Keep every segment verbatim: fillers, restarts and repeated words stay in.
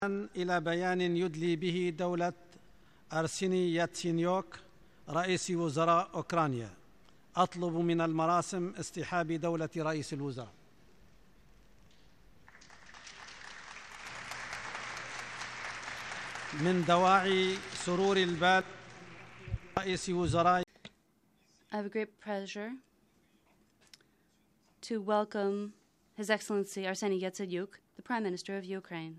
إلى بيان يدلي به دولة أرسيني ياتسينيوك رئيس وزراء أوكرانيا. أطلب من المراسم اصطحاب دولة رئيس الوزراء. من دواعي سرور البال رئيس وزراء. I have a great pleasure to welcome His Excellency Arseniy Yatsenyuk, the Prime Minister of Ukraine.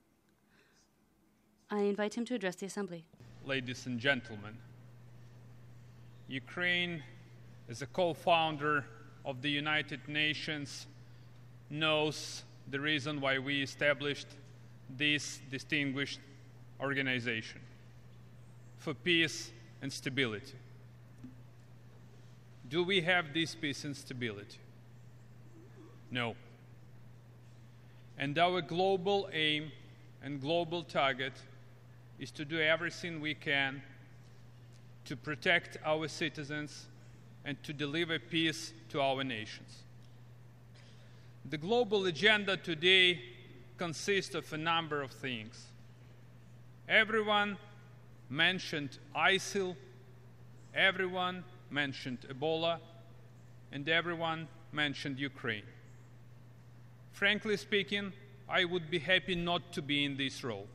I invite him to address the Assembly. Ladies and gentlemen, Ukraine, as a co-founder of the United Nations, knows the reason why we established this distinguished organization: for peace and stability. Do we have this peace and stability? No. And our global aim and global target is to do everything we can to protect our citizens and to deliver peace to our nations. The global agenda today consists of a number of things. Everyone mentioned ISIL, everyone mentioned Ebola, and everyone mentioned Ukraine. Frankly speaking, I would be happy not to be in this role.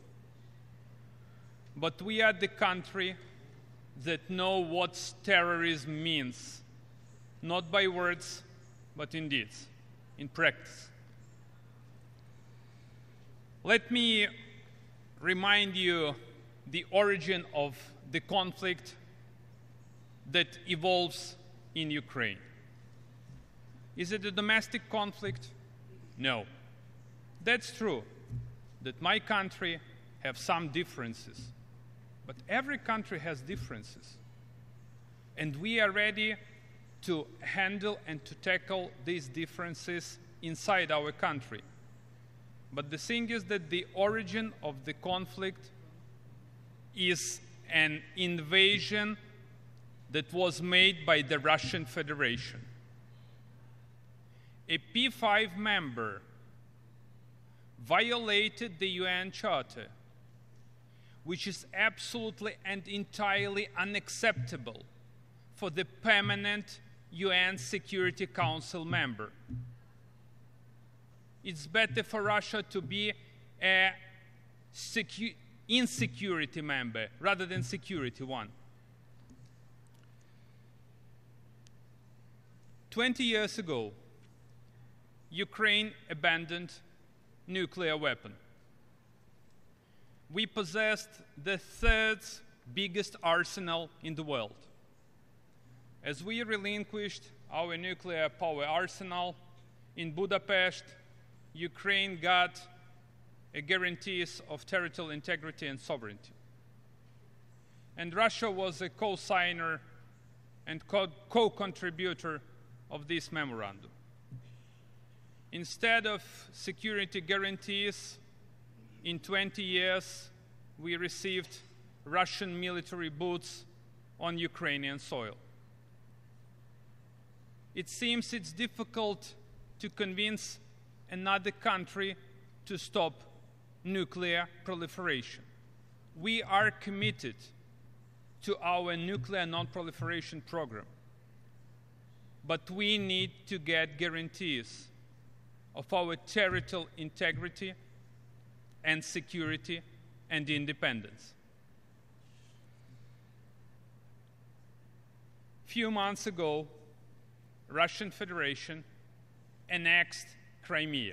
But we are the country that know what terrorism means, not by words, but in deeds, in practice. Let me remind you the origin of the conflict that evolves in Ukraine. Is it a domestic conflict? No. That's true, that my country have some differences, but every country has differences. And we are ready to handle and to tackle these differences inside our country. But the thing is that the origin of the conflict is an invasion that was made by the Russian Federation. A P five member violated the U N Charter, which is absolutely and entirely unacceptable for the permanent U N Security Council member. It's better for Russia to be a secu- insecurity member rather than security one. Twenty years ago, Ukraine abandoned nuclear weapon. We possessed the third biggest arsenal in the world. As we relinquished our nuclear power arsenal in Budapest, Ukraine got a guarantees of territorial integrity and sovereignty. And Russia was a co-signer and co-contributor of this memorandum. Instead of security guarantees, in twenty years, we received Russian military boots on Ukrainian soil. It seems it's difficult to convince another country to stop nuclear proliferation. We are committed to our nuclear non-proliferation program, but we need to get guarantees of our territorial integrity and security and independence. Few months ago, Russian Federation annexed Crimea.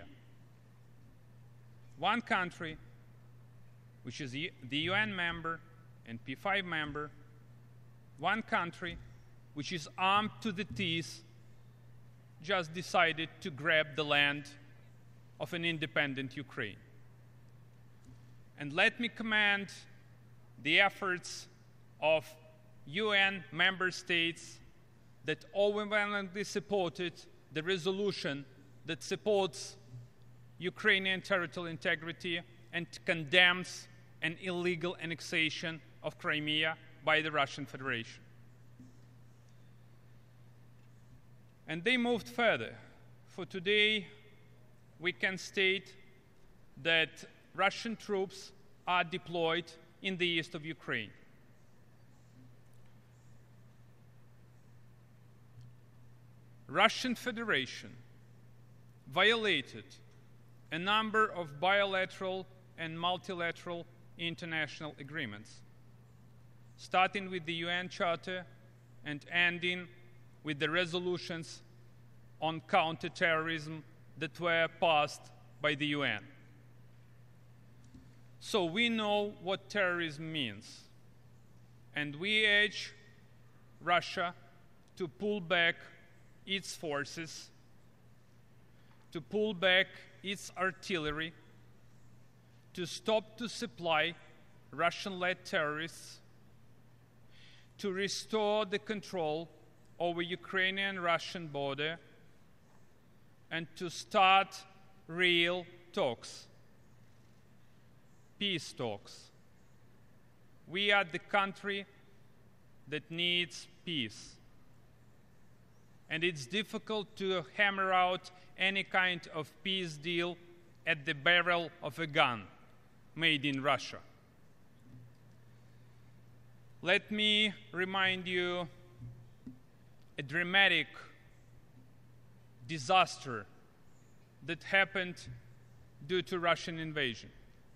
One country, which is the U N member and P five member, one country which is armed to the teeth, just decided to grab the land of an independent Ukraine. And let me commend the efforts of U N member states that overwhelmingly supported the resolution that supports Ukrainian territorial integrity and condemns an illegal annexation of Crimea by the Russian Federation. And they moved further. For today, we can state that Russian troops are deployed in the east of Ukraine. Russian Federation violated a number of bilateral and multilateral international agreements, starting with the U N Charter and ending with the resolutions on counterterrorism that were passed by the U N. So we know what terrorism means, and we urge Russia to pull back its forces, to pull back its artillery, to stop to supply Russian-led terrorists, to restore the control over Ukrainian-Russian border, and to start real talks, peace talks. We are the country that needs peace. And it's difficult to hammer out any kind of peace deal at the barrel of a gun made in Russia. Let me remind you a dramatic disaster that happened due to Russian invasion.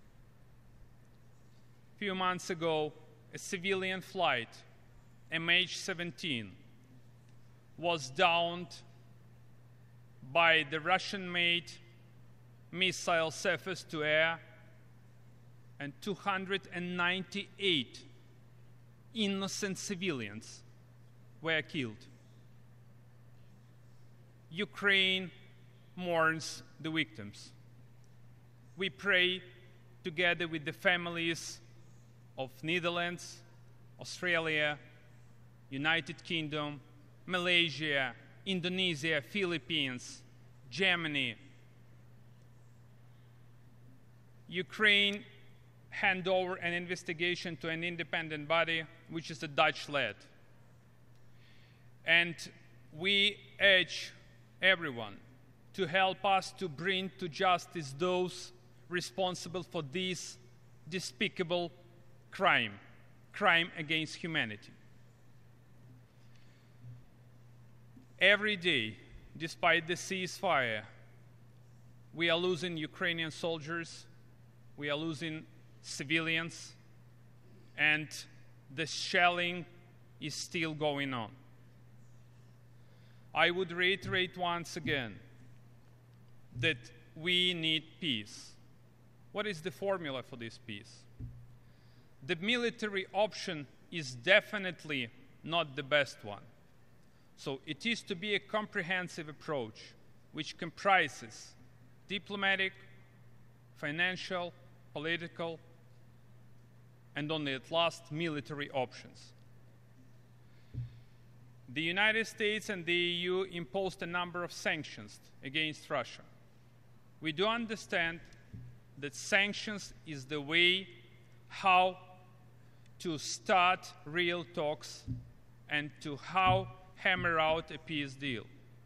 A few months ago, a civilian flight, M H seventeen, was downed by the Russian-made missile surface-to-air, and two hundred ninety-eight innocent civilians were killed. Ukraine mourns the victims. We pray together with the families of Netherlands, Australia, United Kingdom, Malaysia, Indonesia, Philippines, Germany. Ukraine hand over an investigation to an independent body, which is the Dutch-led. And we urge everyone to help us to bring to justice those responsible for this despicable crime, crime against humanity. Every day, despite the ceasefire, we are losing Ukrainian soldiers, we are losing civilians, and the shelling is still going on. I would reiterate once again that we need peace. What is the formula for this peace? The military option is definitely not the best one. So it is to be a comprehensive approach which comprises diplomatic, financial, political, and only at last military options. The United States and the E U imposed a number of sanctions against Russia. We do understand that sanctions is the way how to start real talks and to how hammer out a peace deal.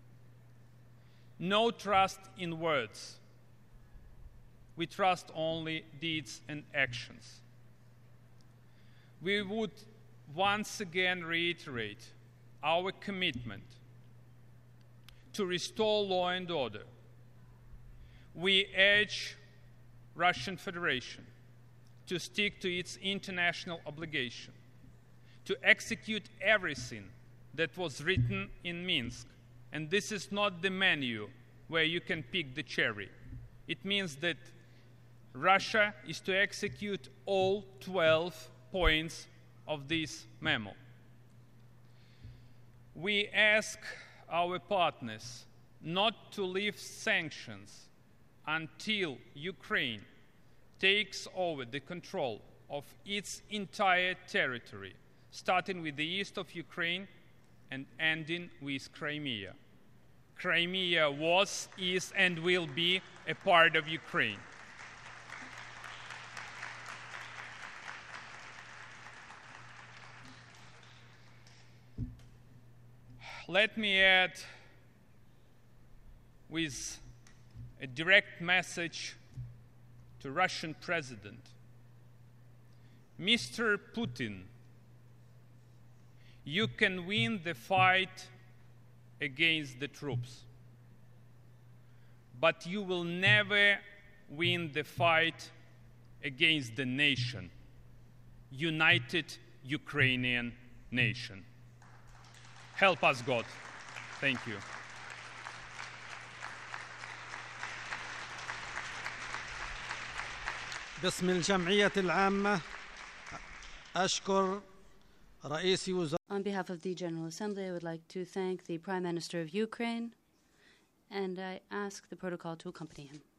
No trust in words. We trust only deeds and actions. We would once again reiterate our commitment to restore law and order. We urge Russian Federation to stick to its international obligation, to execute everything that was written in Minsk. And this is not the menu where you can pick the cherry. It means that Russia is to execute all twelve points of this memo. We ask our partners not to lift sanctions until Ukraine takes over the control of its entire territory, starting with the east of Ukraine and ending with Crimea. Crimea was, is, and will be a part of Ukraine. Let me add with a direct message to Russian President, Mister Putin, you can win the fight against the troops, but you will never win the fight against the nation, united Ukrainian nation. Help us, God. Thank you. باسم الجمعية العامة أشكر رئيس وزراء. On behalf of the General Assembly, I would like to thank the Prime Minister of Ukraine, and I ask the protocol to accompany him.